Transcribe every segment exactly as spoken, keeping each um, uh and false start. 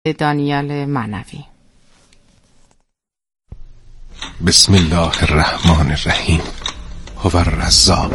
دانیال معنوی. بسم الله الرحمن الرحیم. هو الرزاق.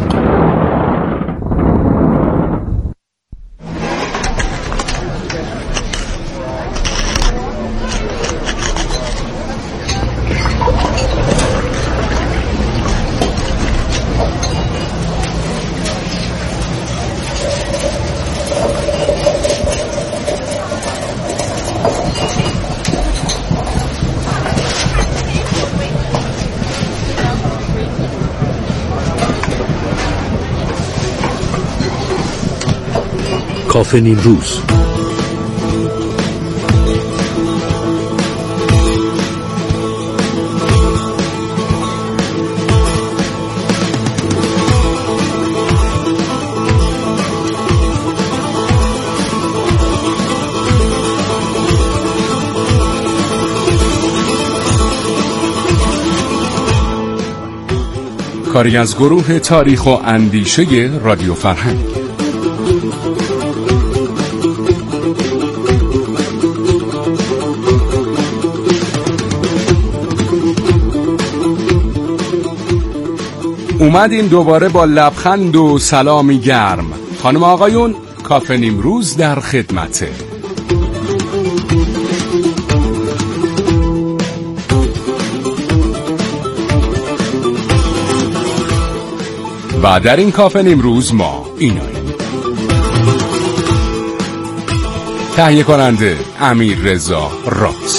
کافه نیمروز. کاری از گروه تاریخ و اندیشه رادیو فرهنگ. اومدیم دوباره با لبخند و سلامی گرم. خانم آقایون، کافه نیمروز در خدمته. و در این کافه نیمروز ما ایناییم. تهیه کننده امیر رضا راز،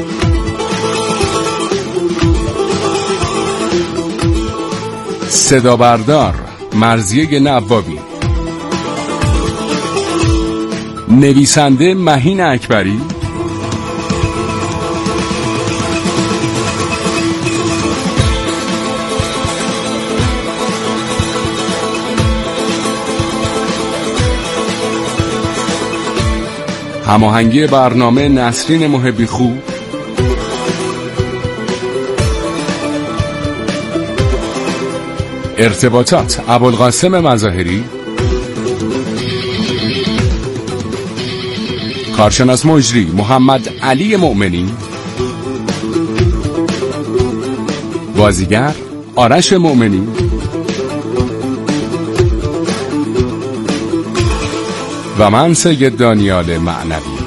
صدا بردار مرضیه نوابی، نویسنده مهین اکبری، هماهنگی برنامه نسرین محبی خوب، ارتباطات ابوالقاسم مظاهری، کارشناس مجری محمد علی مؤمنی، بازیگر آرش مؤمنی، و من سید دانیال معنوی.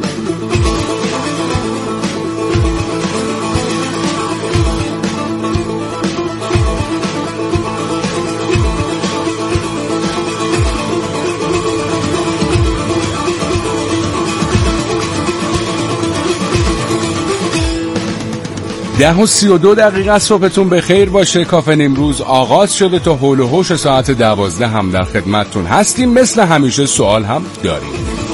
ده و سی و دو دقیقه صبحتون بخیر باشه. کافه نیمروز آغاز شده. تا حول و حوش ساعت دوازده هم در خدمتتون هستیم. مثل همیشه سوال هم داریم.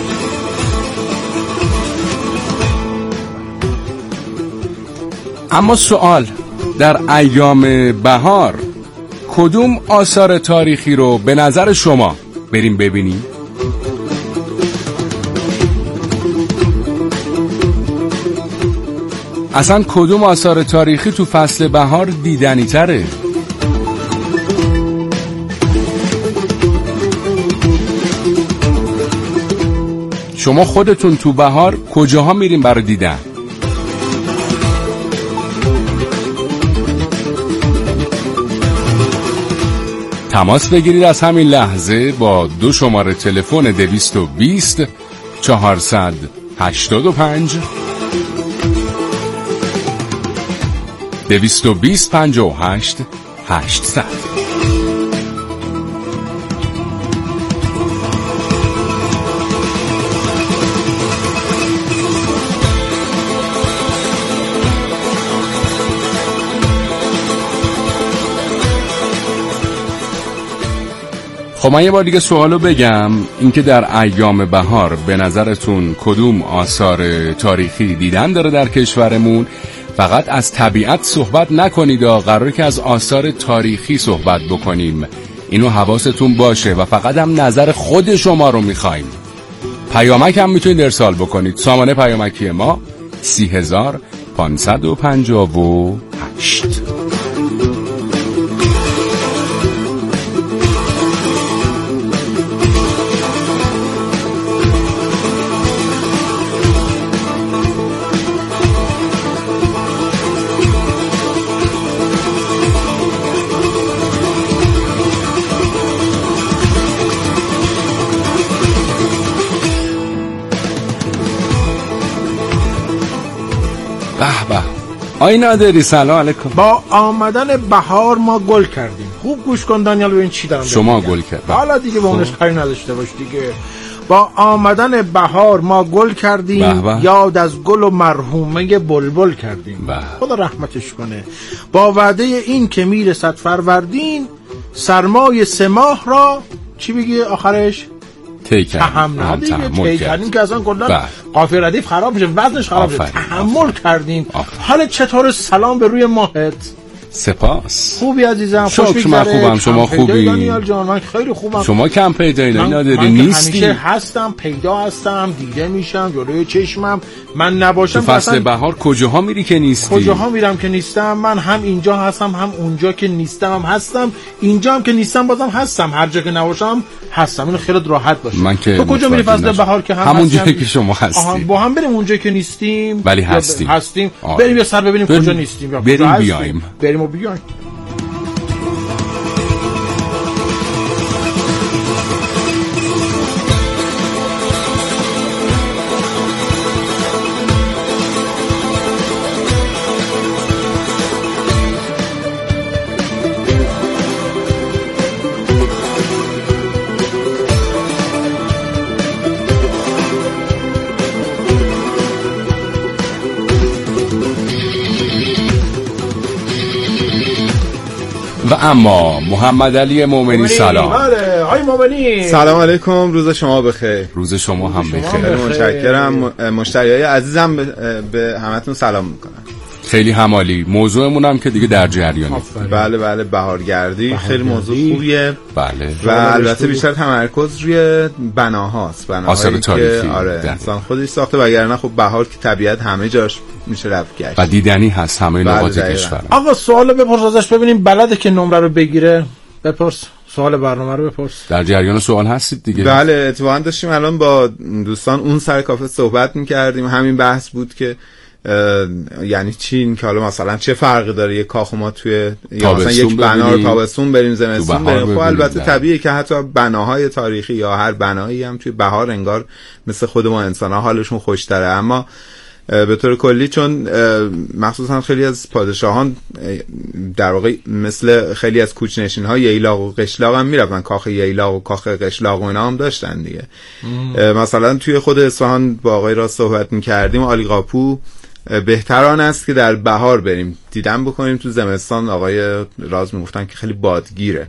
اما سوال، در ایام بهار کدوم آثار تاریخی رو به نظر شما بریم ببینیم؟ اصلا کدوم آثار تاریخی تو فصل بهار دیدنی تره؟ شما خودتون تو بهار کجاها میرین برای دیدن؟ تماس بگیرید از همین لحظه با دو شماره تلفن دویست و بیست چهارصد هشتاد و پنج دویست و بیست پنجاه و هشت هشتصد. خب من یه بار دیگه سوالو بگم، اینکه در ایام بهار به نظرتون کدوم آثار تاریخی دیدن داره در کشورمون؟ فقط از طبیعت صحبت نکنید، قراره که از آثار تاریخی صحبت بکنیم. اینو حواستون باشه و فقط هم نظر خود شما رو میخوایم. پیامک هم میتونید ارسال بکنید. سامانه پیامکی ما سی هزار پانصد و پنجاه و هشت. به به. آی نادری سلام علیکم. با آمدن بهار ما گل کردیم. خوب گوش کن دانیال ببین چی دارم. شما گل کرد. حالا دیگه به اونش کاری نداشته باش دیگه. با آمدن بهار ما گل کردیم، یاد از گل و مرحومه بلبل کردیم. بح. خدا رحمتش کنه. با وعده این که میرسد فروردین، سرمای سه ماه را چی بگی آخرش؟ طی کردیم. نه دیگه طی کردیم که اصلا کلا قافیه ردیف خراب میشه، وزنش خراب میشه. تحمل کردیم. حالا چطور؟ سلام به روی ماهت. سپاس. خوبی عزیزم؟ خوش میگذره. من خوبم، شما خوبی؟ دانیال جان من خیلی خوبم. شما کم پیدایی نداری، من نیستی. همیشه هستم، پیدا هستم، دیده میشم جلوی چشمم. من نباشم تو فصل بهار کجاها میری که نیستی؟ کجاها میرم که نیستم؟ من هم اینجا هستم هم اونجا که نیستم هم هستم. اینجا هم که نیستم بازم هستم، هر جا که نباشم هستم. اینو خیلی راحت باشه. من که تو کجا میری فصل بهار که هم همون جایی که شما هستی؟ با هم بریم اونجا که نیستیم. ولی هستیم. هستیم. بریم یه سر ببینیم کجا نیستیم یا بریم بیایم. بریم و بیایم. و اما محمد علی مومنی سلام. بله آقای مومنی سلام علیکم، روز شما بخیر. روز شما هم بخیر. متشکرم. مشتریای عزیزم به همتون سلام میکنم. خیلی همالی. موضوعمون هم که دیگه در جریانه. بله بله بهارگردی خیلی موضوع خوبیه. بله. و البته بیشتر تمرکز روی بناهاست. بناهایی که آره انسان خودش ساخته، وگرنه خب بهار که طبیعت همه جاش میشه رفت گشت و دیدنی هست همه نقاط کشور. آقا سوالو بپرس ازش ببینیم بلده که نمره رو بگیره. بپرس سوال برنامه رو بپرس. در جریان سوال هستید دیگه؟ بله اتفاقا داشتیم الان با دوستان اون سر کافه صحبت می‌کردیم. همین بحث بود که یعنی چی، که حالا مثلا چه فرقی داره یک کاخ ما توی یا مثلا یک بنا رو تابستون بریم زمستون بریم. خب البته طبیعیه که حتی بناهای تاریخی یا هر بنایی هم توی بهار انگار مثل خود ما انسان‌ها حالشون خوش‌تره. اما به طور کلی چون مخصوصا خیلی از پادشاهان در واقع مثل خیلی از کوچ‌نشین‌ها ییلاق و قشلاق هم میرفتن، کاخ ییلاق و کاخ قشلاق و اینا هم داشتن دیگه. مثلا توی خود اصفهان با آقای را صحبت می‌کردیم، عالیقاپو بهتر آن است که در بهار بریم دیدن بکنیم. تو زمستان آقای راز میگفتن که خیلی بادگیره.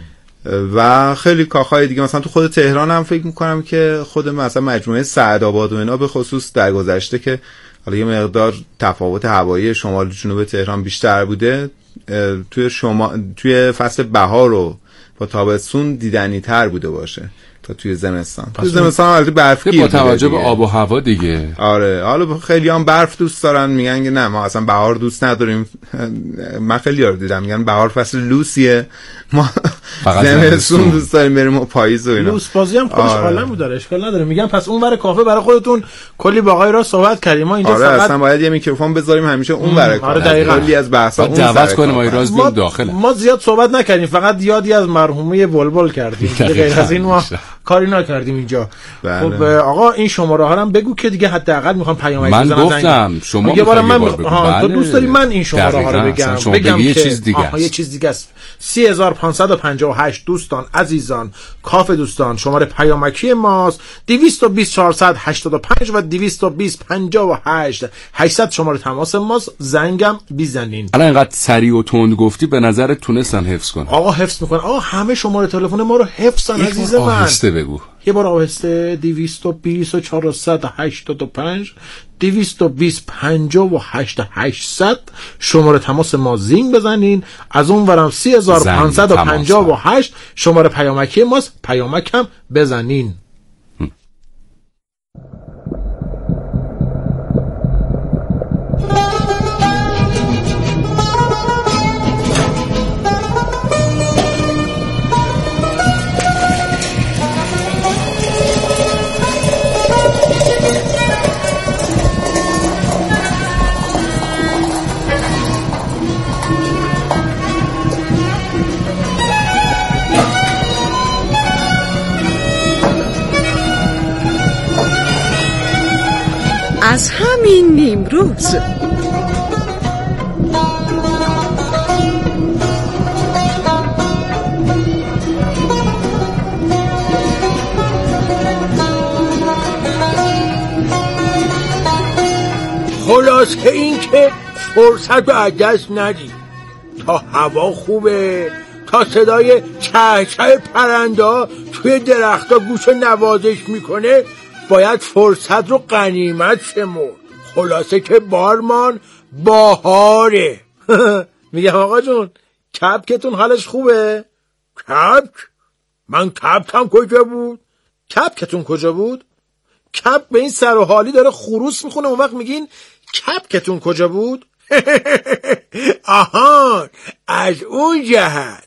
و خیلی کاخهای دیگه مثلا تو خود تهران هم فکر میکنم که خود مثلا مجموعه سعدآباد و اینا به خصوص در گذشته که حالا یه مقدار تفاوت هوایی شمال و جنوب تهران بیشتر بوده، توی شما توی فصل بهار و با تابستون دیدنی تر بوده باشه تا توی زمستان. توی زمستان البته برفگیر با توجه به آب و هوا دیگه. آره حالا خیلی هم برف دوست دارن، میگن که نه ما اصلا بهار دوست نداریم. من خیلی یار دیدم میگن بهار فصل لوسیه، ما زمستون دوست داریم بریم و پاییز و اینا. لوس بازی هم خودش عالمه داره، اشکال نداره. میگن پس اون ور کافه برای خودتون کلی با آقای را صحبت کردیم. ما اینجا آره فقط اصلا باید یه میکروفون بذاریم همیشه اون ور کافه. آره کلی از بحثا اون دعوت کنیم آقای راز بیاد داخل. ما زیاد صحبت نکردیم، فقط یادی از مرحومه بلبل کردیم. غیر از این ما کاری نکردیم اینجا. خب آقا این شماره ها هم بگو که دیگه حداقل میخوام پیامک بزنم. من گفتم شما یه بار من ها تو دوست داری من این شماره ها رو بگم بگم یه چیز دیگه است. یه چیز دیگه است. سه هزار و پانصد و پنجاه و هشت دوستان عزیزان کافه دوستان شماره پیامکی ماست دویست و بیست چهارصد و هشتاد و پنج و دویست و بیست پنجاه و هشت هشتصد شماره تماس ماست. زنگم بیزنین. الان اینقدر سریع و تند گفتی به نظر تونستن حفظ کنن. آقا حفظ میکنن. آقا همه شماره تلفن ما رو حفظن عزیز من. آهسته بگو. یه بار آهسته. دویست و بیست چهارصد و هشتاد و پنج دویست و بیست پنجاه و هشت هشتصد شماره تماس ما زنگ بزنین. از اون ورم سه هزار و پانصد و پنجاه و هشت شماره پیامکی ماست. پیامکم بزنین. از همین نیمروز خلاصه این که فرصت رو از دست ندی. تا هوا خوبه، تا صدای چهچه پرنده توی درختا گوش نوازش میکنه، باید فرصت رو غنیمت شمرد. خلاصه که بارمان باهاره. میگم آقا جون کپکتون حالش خوبه؟ کپک؟ من کپکم کجا بود؟ کپکتون کجا بود؟ کپ به این سر و حالی داره خروس میخونه، اون وقت میگین کپکتون کجا بود؟ آهان، از اون جهت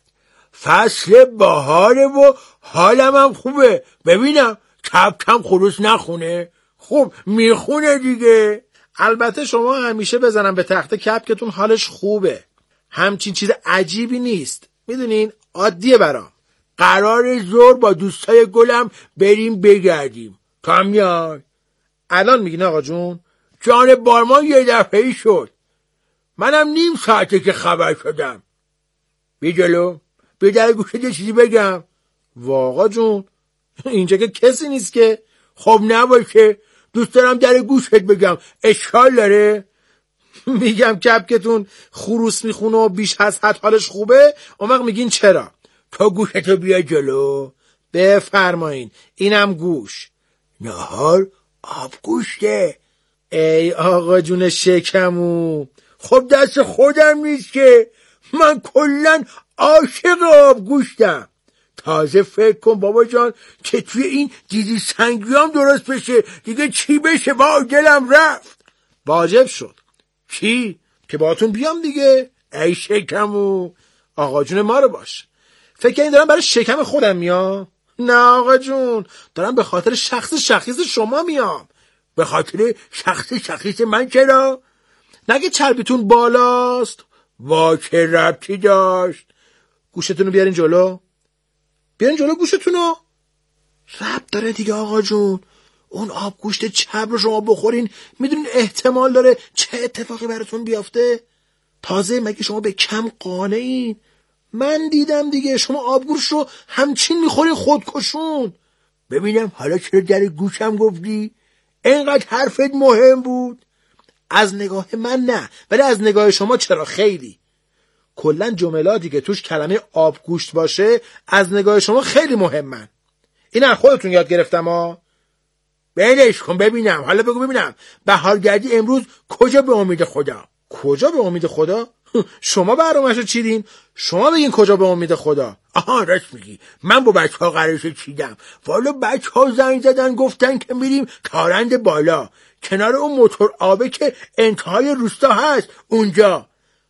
فصل بهاره و حالم هم خوبه. ببینم کپکم خروس نخونه. خوب میخونه دیگه. البته شما همیشه بزنم به تخته کپکتون حالش خوبه، همچین چیز عجیبی نیست. میدونین عادیه برام. قرار زور با دوستای گلم بریم بگردیم. تا میای الان میگین آقا جون جان بارمان یه دفعه‌ای شد. منم نیم ساعته که خبر شدم. بی جلو بی در گوشه یه چیزی بگم. واقعا جون اینجا که کسی نیست که. خب نباشه، دوست دارم در گوشت بگم. اشکال داره؟ میگم کپکتون خروس میخونه و بیش از حد حالش خوبه، اون وقت میگین چرا؟ تا گوشتو بیا جلو. بفرمایین اینم گوش. نهار آب گوشته. ای آقا جون شکمو، خب دست خودم نیست که. من کلن عاشق آب گوشتم. تازه فکر کن بابا جان که توی این دیدی سنگیام درست بشه دیگه. چی بشه؟ با دلم رفت. واجب شد. چی؟ که باهاتون بیام دیگه. ای شکمو، آقا جون ما رو باش. فکر این دارم برای شکم خودم میام؟ نه آقا جون، دارم به خاطر شخص شخیص شما میام. به خاطر شخص شخیص من چرا؟ نگه چربیتون بالاست؟ وا چه ربطی داشت؟ گوشتون رو بیارین جلو. بیارین جلو گوشتون رو. ربط داره دیگه آقا جون. اون آب گوشت چرب رو شما بخورین، میدونین احتمال داره چه اتفاقی براتون بیافته؟ تازه مگه شما به کم قانعین؟ من دیدم دیگه شما آبگوش رو همچین میخورین خودکشون. ببینم حالا چرا در گوشم گفتی؟ اینقدر حرفت مهم بود؟ از نگاه من نه، ولی از نگاه شما چرا خیلی. کلن جملاتی که توش کلمه آبگوشت باشه از نگاه شما خیلی مهمن. این از خودتون یاد گرفتم ها. بلش کن ببینم. حالا بگو ببینم بهارگردی امروز کجا به امید خدا؟ کجا به امید خدا؟ شما برنامه‌شو چیدین؟ شما بگین کجا به امید خدا. آها راست میگی، من با بچه ها قرارشو چیدم. والا بچه ها زنگ زدن گفتن که میریم تارند بالا، کنار اون موتور آبه که انتهای روستا هست اونجا.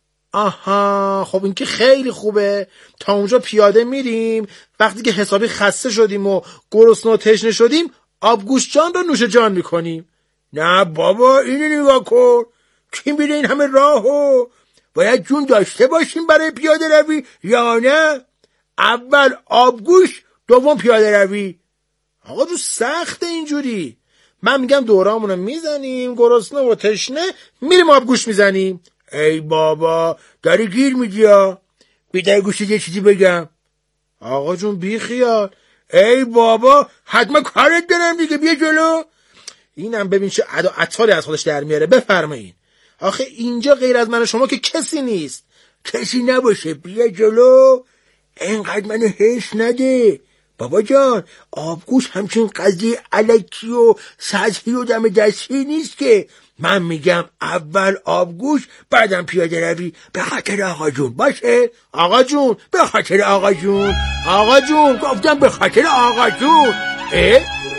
آها خب این که خیلی خوبه. تا اونجا پیاده میریم. وقتی که حسابی خسته شدیم و گرسنه و تشنه شدیم آبگوشت جان رو نوش جان میکنیم. نه بابا اینو نگاه کن، کی میره این همه راهو؟ باید جون داشته باشیم برای پیاده روی یا نه؟ اول آبگوشت دوم پیاده روی. آقا تو سخته اینجوری. من میگم دورامونو میزنیم، گرسنه و تشنه میریم آبگوشت میزنیم. ای بابا داری گیر میدی ها. بیدر گوشت یه چیزی بگم. آقا جون بی خیال. ای بابا حتما کارت دارم دیگه، بیا جلو. اینم ببین چه ادا عطاری از خودش در میاره. بفرمایین. آخه اینجا غیر از من و شما که کسی نیست. کسی نباشه بیا جلو. اینقدر منو حس نده بابا جان. آبگوشت همچین قضیه الکی و سطحی و دم دستی نیست که. من میگم اول آبگوشت بعدم پیاده روی. به خاطر آقا جون باشه. آقا جون به خاطر آقا جون. آقا جون گفتم به خاطر آقا جون. اه؟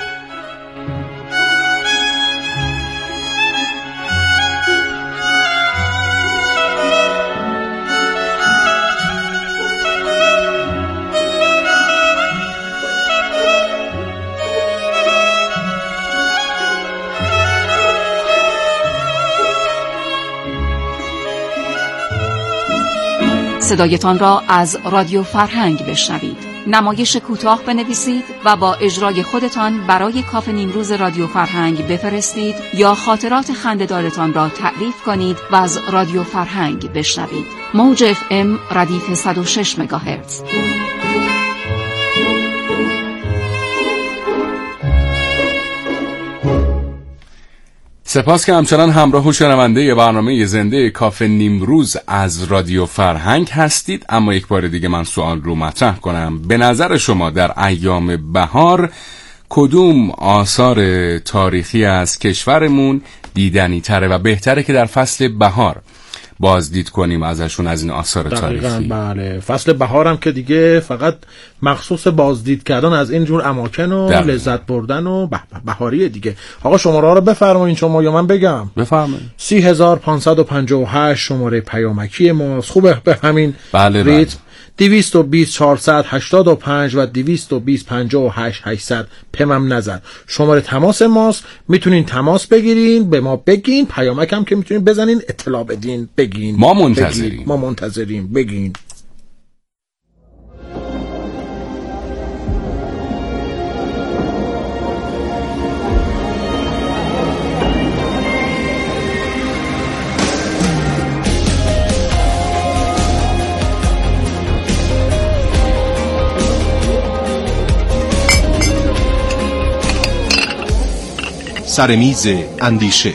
صدایتان را از رادیو فرهنگ بشنوید. نمایش کوتاه بنویسید و با اجرای خودتان برای کافه نیمروز رادیو فرهنگ بفرستید یا خاطرات خنده‌دارتان را تعریف کنید و از رادیو فرهنگ بشنوید. موج اف ام ردیف صد و شش مگاهرتز. سپاس که همچنان همراه و شنونده برنامه زنده کافه نیمروز از رادیو فرهنگ هستید. اما یک بار دیگه من سوال رو مطرح کنم. به نظر شما در ایام بهار کدوم آثار تاریخی از کشورمون دیدنی تره و بهتره که در فصل بهار بازدید کنیم ازشون، از این آثار تاریخی؟ بله، فصل بهارم که دیگه فقط مخصوص بازدید کردن از این جور اماکن و در لذت بردن و بهاریه دیگه. آقا شماره ها رو بفرمایید شما یا من بگم؟ بفرمایید. سی هزار پانصد و پنجاه و هشت شماره پیامکی ماست. خوبه به همین بله ریتم. بله. دویست و بیست چهارصد هشتاد و پنج و دویست و بیست پنجاه و هشت هشتصد پمم نظر شماره تماس ماست. میتونین تماس بگیرین، به ما بگین، پیامک هم که میتونین بزنین اطلاع بدین، بگین ما منتظریم بگین. ما منتظریم بگین. سر میز اندیشه.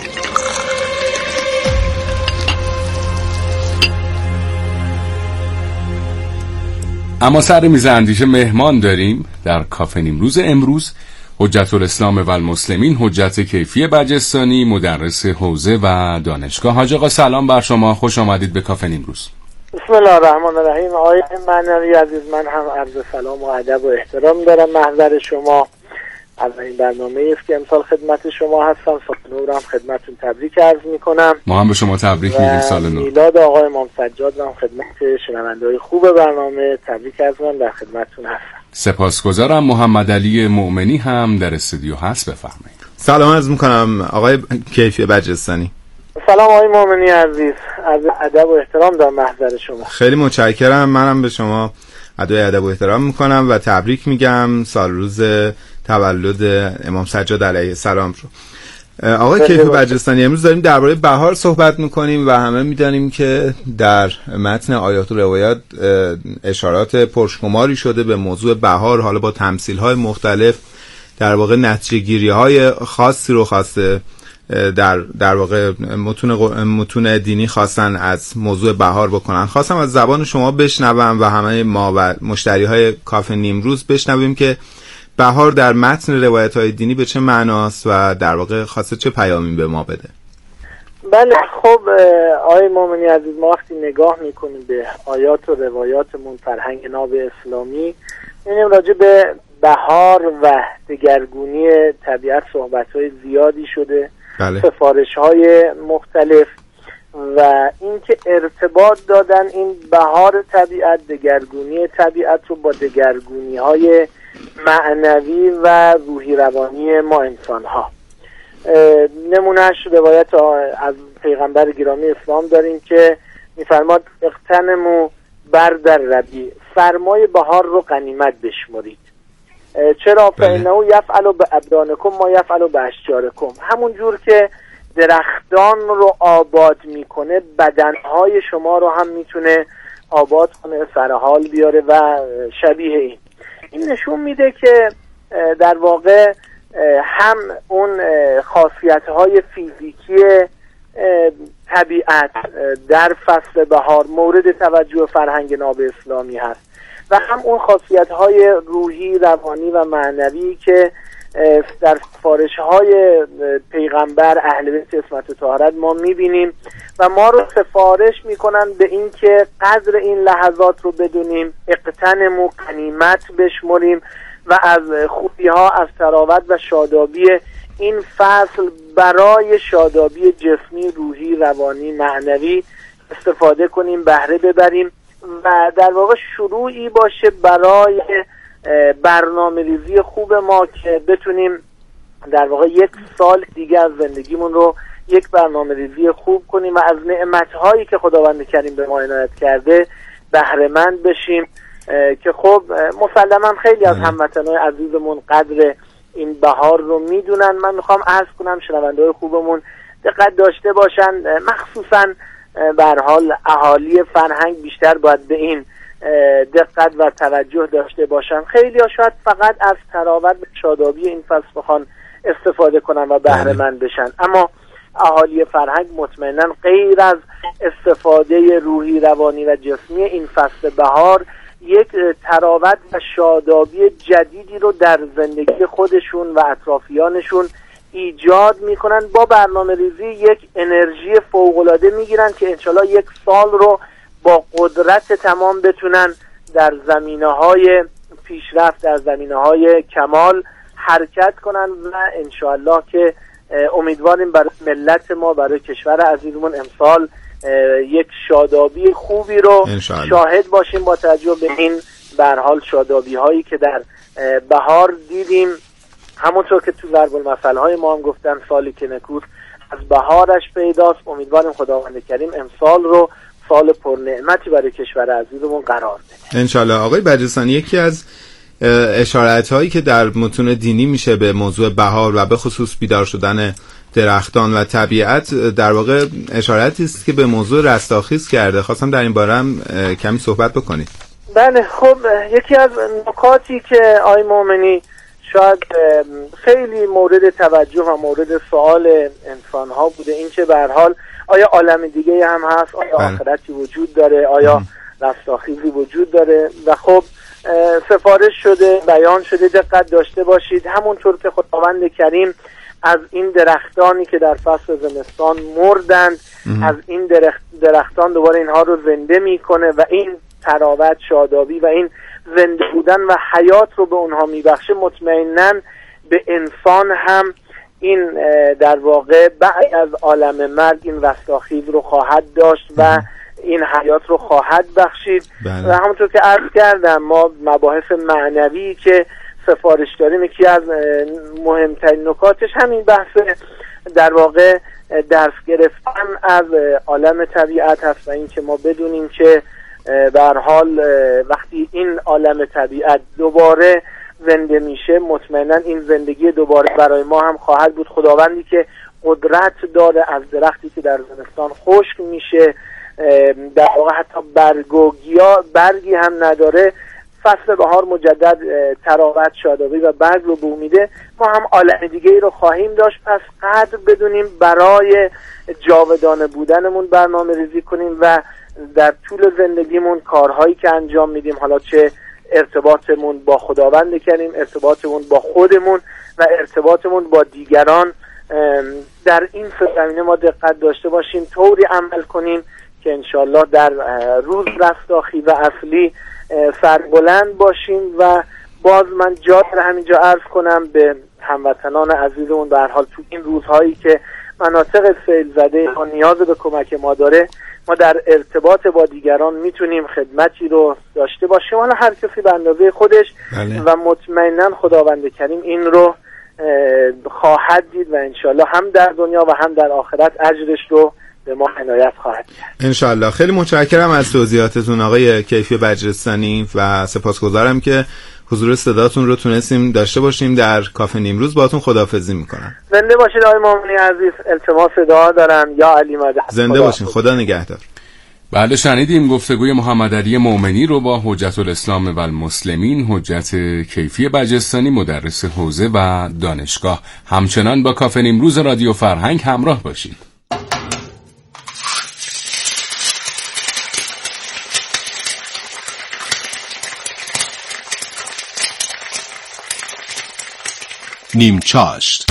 اما سر میز اندیشه مهمان داریم در کافه نیمروز امروز. حجت الاسلام و المسلمین حجت کیفی بجستانی، مدرس حوزه و دانشگاه. حاج آقا سلام بر شما، خوش آمدید به کافه نیمروز. بسم الله الرحمن الرحیم. آقای معنوی عزیز، من هم عرض سلام و ادب و احترام دارم محضر شما. اولین برنامه است که امسال خدمت شما هستم. سال نو رو هم خدمتتون تبریک عرض میکنم. ما هم به شما تبریک میگیم سال نو. میلاد آقای امام سجاد رو هم خدمت شنونده‌های خوب برنامه تبریک عرض میکنم، در خدمتتون هستم. سپاسگزارم. محمد علی مؤمنی هم در استودیو هست، بفرمایید. سلام عرض میکنم آقای کیفی بجستانی. سلام آقای مؤمنی عزیز، از ادب و احترام در محضر شما. خیلی متشکرم. منم به شما ادای ادب و احترام میکنم و تبریک میگم سال روز تولد امام سجاد علیه السلام رو. آقای کیفی بجستانی، امروز داریم درباره بهار صحبت میکنیم و همه میدانیم که در متن آیات و روایات اشارات پرشماری شده به موضوع بهار، حالا با تمثیل‌های مختلف در واقع نتیجه گیری‌های خاصی رو خواسته در در واقع متون متون دینی خواستن از موضوع بهار بکنن. خواستم از زبان شما بشنوم و همه ما و مشتری‌های کافه نیمروز بشنویم که بهار در متن روایت‌های دینی به چه معناست و در واقع خواسته چه پیامی به ما بده. بله، خب آقای مومنی عزیز، ما وقتی نگاه میکنیم به آیات و روایاتمون فرهنگ ناب اسلامی، می‌بینیم راجع به بهار و دگرگونی طبیعت صحبت‌های زیادی شده. بله. سفارش‌های مختلف و اینکه ارتباط دادن این بهار طبیعت، دگرگونی طبیعت رو با دگرگونی‌های معنوی و روحی روانی ما انسان‌ها. نمونهش روایت از پیغمبر گرامی اسلام داریم که می‌فرماد اغتنموا برد الربیع، سرمای بهار رو غنیمت بشمرید. چرا؟ فإنه یفعل بأبدانکم ما یفعل بأشجارکم. همون جور که درختان رو آباد میکنه، بدنهای شما رو هم میتونه آباد کنه، سرحال بیاره و شبیه این. این نشون میده که در واقع هم اون خاصیت‌های فیزیکی طبیعت در فصل بهار مورد توجه فرهنگ ناب اسلامی هست و هم اون خاصیت‌های روحی، روانی و معنوی که در سفارش‌های پیغمبر اهل بیت عصمت و طهارت ما می‌بینیم و ما رو سفارش می‌کنن به این که قدر این لحظات رو بدونیم، اغتنموا، غنیمت بشمریم و از خوبی‌ها، از تراوت و شادابی این فصل برای شادابی جسمی، روحی، روانی، معنوی استفاده کنیم، بهره ببریم و در واقع شروعی باشه برای برنامه ریزی خوب ما که بتونیم در واقع یک سال دیگه از زندگیمون رو یک برنامه ریزی خوب کنیم و از نعمت‌هایی که خداوند کریم به ما عنایت کرده بهره مند بشیم که خب مسلماً خیلی از هموطنان عزیزمون قدر این بهار رو میدونن. من میخوام عرض کنم شنونده‌های خوبمون دقت داشته باشن، مخصوصاً به هر حال اهالی فرهنگ بیشتر باید به این دقت و توجه داشته باشن. خیلی ها شاید فقط از تراوت و شادابی این فصل بخوان استفاده کنن و بهره مند بشن، اما اهالی فرهنگ مطمئنا غیر از استفاده روحی، روانی و جسمی این فصل بهار یک تراوت و شادابی جدیدی رو در زندگی خودشون و اطرافیانشون ایجاد میکنن. با برنامه ریزی یک انرژی فوق‌العاده میگیرن که انشالله یک سال رو با قدرت تمام بتونن در زمینه‌های پیشرفت، در زمینه‌های کمال حرکت کنن و انشالله که امیدواریم برای ملت ما، برای کشور عزیزمون امسال یک شادابی خوبی رو انشالله شاهد باشیم، با توجه به این به هر حال شادابی هایی که در بهار دیدیم. همونطور که تو ضرب المثل های ما هم گفتن سالی که نکوست از بهارش پیداست. امیدواریم خداوند کریم امسال رو سال پر نعمتی برای کشور عزیزمون قرار بده انشالله. آقای بجرستانی، یکی از اشارات هایی که در متون دینی میشه به موضوع بهار و به خصوص بیدار شدن درختان و طبیعت در واقع اشاراتی است که به موضوع رستاخیز کرده. خواستم در این باره هم کمی صحبت بکنید. بله، خب یکی از نکاتی که آقای مومنی شاید خیلی مورد توجه و مورد سوال انسان ها بوده این که به هر حال آیا عالم دیگه هم هست، آیا آخرتی وجود داره، آیا رستاخیزی وجود داره. و خب سفارش شده، بیان شده، دقت داشته باشید همونطور که خداوند کریم از این درختانی که در فصل زمستان مردند ام. از این درخت درختان دوباره اینها رو زنده میکنه و این تراوت، شادابی و این زنده بودن و حیات رو به اونها میبخشه. مطمئناً به انسان هم این در واقع بعد از عالم مرگ این رستاخیز رو خواهد داشت و ام. این حیات رو خواهد بخشید. بله. و همونطور که عرض کردم ما مباحث معنوی که سفارش داریم یکی از مهمترین نکاتش همین بحث در واقع درس گرفتن از عالم طبیعت هست و این که ما بدونیم که به هر حال وقتی این عالم طبیعت دوباره زنده میشه مطمئنا این زندگی دوباره برای ما هم خواهد بود. خداوندی که قدرت داره از درختی که در زمستان خشک میشه در واقع حتی برگ و گیا برگی هم نداره، فصل بهار مجدد تراوت، شادابی و برگ رو بو میده. ما هم عالم دیگه ای رو خواهیم داشت. پس قدر بدونیم برای جاودانه بودنمون برنامه ریزی کنیم و در طول زندگیمون کارهایی که انجام میدیم، حالا چه ارتباطمون با خداوند کنیم، ارتباطمون با خودمون و ارتباطمون با دیگران، در این سه زمینه ما دقت داشته باشیم، طوری عمل کنیم که انشالله در روز رستاخیز و اصلی سربلند باشیم. و باز من جا در همینجا عرض کنم به هموطنان عزیزمون به هر حال تو این روزهایی که مناطق سیل زده ما نیاز به کمک ما داره، ما در ارتباط با دیگران میتونیم خدمتی رو داشته باشیم، حالا هر کسی به اندازه خودش. بله. و مطمئنا خداوند کریم این رو خواهد دید و انشالله هم در دنیا و هم در آخرت اجرش رو به ما عنایت خواهد کرد انشالله. خیلی متشکرم از توضیحاتتون آقای کیفی بجرستانی و سپاسگزارم که حضور صداتون رو تونستیم داشته باشیم در کافه نیمروز. باهاتون خداحافظی میکنم. زنده باشید آقای مومنی عزیز. التماس دعا دارم. یا علی مدد. زنده خدا باشین. خدا نگهدار. بله، شنیدیم گفتگوی محمد علی مومنی رو با حجت الاسلام و المسلمین حجت کیفی بجرستانی، مدرس حوزه و دانشگاه. همچنان با کافه نیمروز رادیو فرهنگ همراه باشید. نیم چاشت.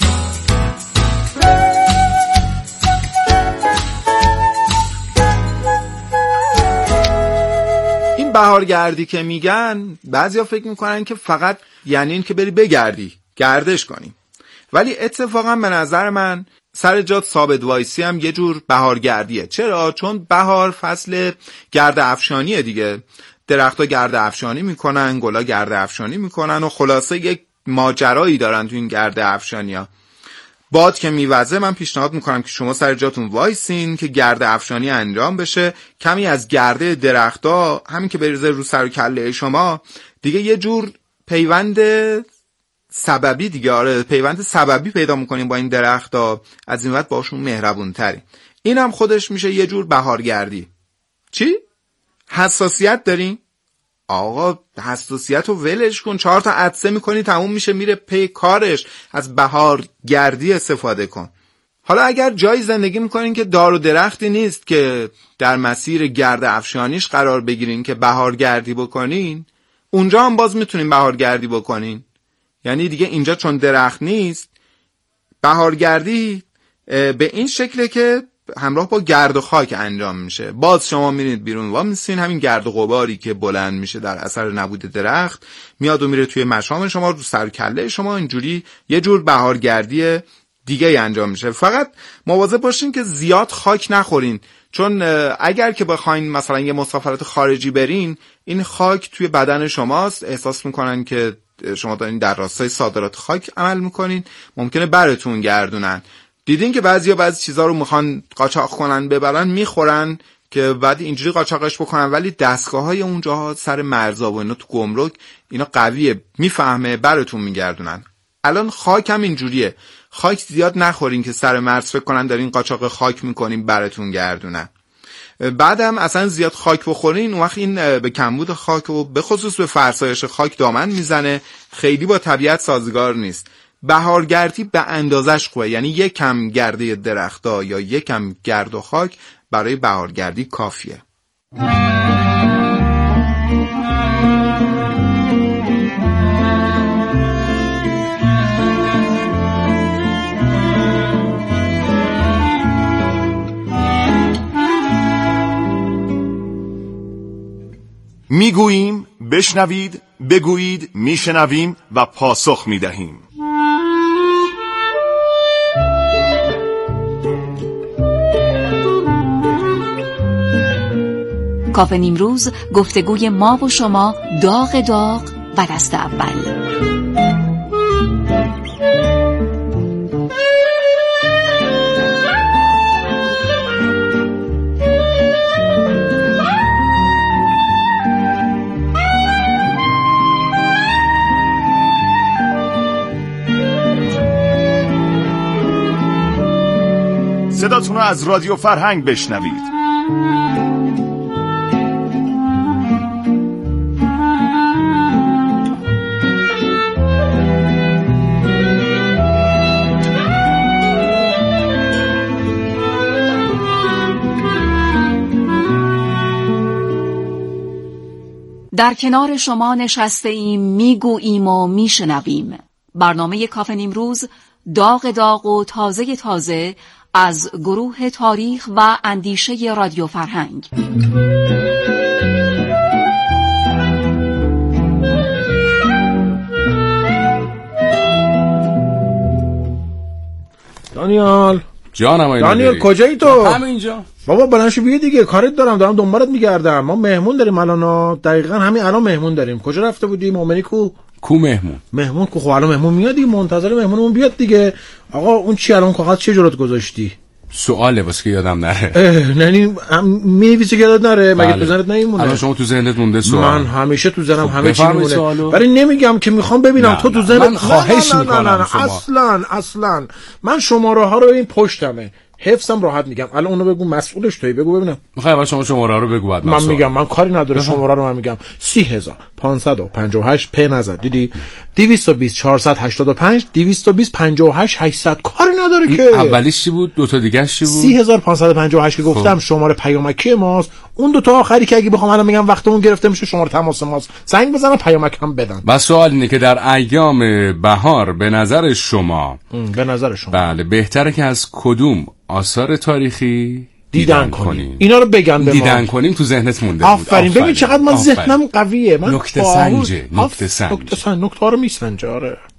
این بهارگردی که میگن بعضیا فکر میکنن که فقط یعنی این که بری بگردی، گردش کنی، ولی اتفاقا به نظر من سر جات ثابت وایسی هم یه جور بهارگردیه. چرا؟ چون بهار فصل گرد افشانیه دیگه. درخت‌ها گرد افشانی میکنن، گلا گرد افشانی میکنن و خلاصه یک ماجرایی دارن تو این گرد افشانیا. باد که میوزه من پیشنهاد میکنم که شما سر جاتون وایسین که گرد افشانی انجام بشه، کمی از گرده درختا همین که بریزه رو سر و کله شما دیگه یه جور پیوند سببی دیگه، آره پیوند سببی پیدا میکنیم با این درختا، از این وقت باشون مهربون تری. این هم خودش میشه یه جور بهارگردی. چی؟ حساسیت دارین؟ آقا حساسیت رو ولش کن، چهار تا عدسه میکنی تموم میشه، میره پی کارش. از بهار گردی استفاده کن. حالا اگر جایی زندگی میکنین که دار و درختی نیست که در مسیر گرد افشانیش قرار بگیرین که بهارگردی بکنین، اونجا هم باز میتونین بهارگردی بکنین. یعنی دیگه اینجا چون درخت نیست، بهارگردی به این شکله که همراه با گرد و خاک انجام میشه. باز شما میرید بیرون و میسین همین گرد و غباری که بلند میشه در اثر نبود درخت میاد و میره توی مشام شما، رو سر کله شما، اینجوری یه جور بهارگردی دیگه انجام میشه. فقط مواظب باشین که زیاد خاک نخورین، چون اگر که بخواین مثلا یه مسافرت خارجی برین، این خاک توی بدن شماست، احساس میکنن که شما دارین در راستای صادرات خاک عمل میکنین، ممکنه براتون گردونن. دیدین که بعضیا بعضی چیزا رو میخوان قاچاق کنن ببرن، میخورن که بعد اینجوری قاچاقش بکنن، ولی دستگاه‌های اونجاها سر مرزا و اینا تو گمرک اینا قویه، میفهمه، براتون میگردونن. الان خاک هم اینجوریه، خاک زیاد نخورین که سر مرز فکر کنن دارین قاچاق خاک میکنین براتون گردونن. بعدم اصلا زیاد خاک بخورین، اون وقت این به کمبود خاک و به خصوص به فرسایش خاک دامن میزنه، خیلی با طبیعت سازگار نیست. بهارگردی به اندازش خوبه، یعنی یک کم گرده درختا یا یک کم گرد و خاک برای بهارگردی کافیه. میگوییم، بشنوید، بگویید، میشنویم و پاسخ میدهیم. کافه نیمروز، گفتگوی ما و شما، داغ داغ و دست اول. صداتون رو از رادیو فرهنگ بشنوید. در کنار شما نشسته ایم، میگوییم و میشنویم. برنامه کافه نیمروز، داغ داغ و تازه تازه از گروه تاریخ و اندیشه رادیو فرهنگ. دانیال جانم. دانیال کجایی تو؟ همینجا. بابا بلنشو بیا دیگه، کارت دارم دارم دنبالت میگردم. ما مهمون داریم الان، دقیقاً همین الان مهمون داریم. کجا رفته بودی؟ مومنی کو؟ کو مهمون؟ مهمون کو؟ خب الان مهمون میاد دیگه، منتظر مهمونمون بیاد دیگه. آقا اون چی الان کاغذ چه جلوت گذاشتی؟ سواله واسه که یادم نره. نه می‌نویسی که یادت نره؟ مگه تو ذهنت نمیمونه؟ الان شما تو ذهنت مونده سوال؟ من همیشه تو ذهنم همه چی میمونه، ولی نمیگم که میخوام ببینم تو تو ذهنت. من خواهش میکنم اصلا اصلا من شماره ها رو این پشتمه، حفظم راحت میگم. الان اونو بگو، مسئولش تویی، بگو ببینم. میخوای اول شما شماره رو بگو بعد من میگم. من کاری نداره، شماره رو من میگم. سی هزار پانصد و پنجاه و هشت په نظر دیدی، دویست و بیست چهارصد و هشتاد و پنج دویست و بیست پنجاه و هشت هشتصد. کاری نداره که. اولیش چی بود؟ دو تا دیگه‌اش چی بود؟ سی هزار پانصد و پنجاه و هشت که گفتم شماره پیامکی ماست. اون دو تا آخری که اگه بخوام الان میگم وقتمون گرفته میشه، شماره تماس ماست. زنگ بزنن پیامک هم بدن. بس سوال اینه که در ایام بهار به نظر شما به نظر شما بله بهتره که از کدوم آثار تاریخی دیدن, دیدن کنیم؟ اینا رو بگم به ما. دیدن کنیم تو ذهنت مونده بود. آفرین. ببین چقدر من ذهنم قویه. من نکته سنجه. نکته سنج. نکته سنج. نکته رو میسنجه. آره.